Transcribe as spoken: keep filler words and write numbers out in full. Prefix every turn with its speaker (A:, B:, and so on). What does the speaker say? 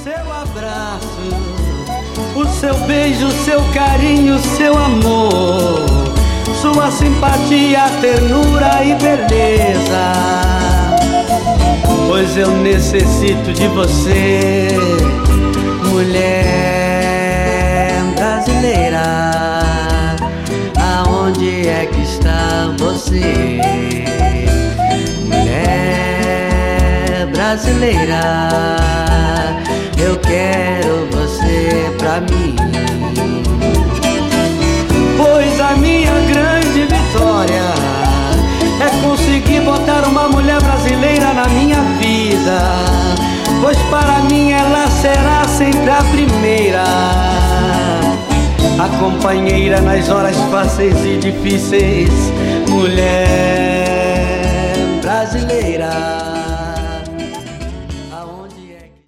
A: seu abraço, o seu beijo, seu carinho, seu amor, sua simpatia, ternura e beleza. Pois eu necessito de você, mulher brasileira. Aonde é que está você, mulher brasileira? Eu quero você pra mim. Pois a minha grande vitória é conseguir botar uma mulher brasileira na minha vida. Pois para mim ela será sempre a primeira, a companheira nas horas fáceis e difíceis, mulher brasileira.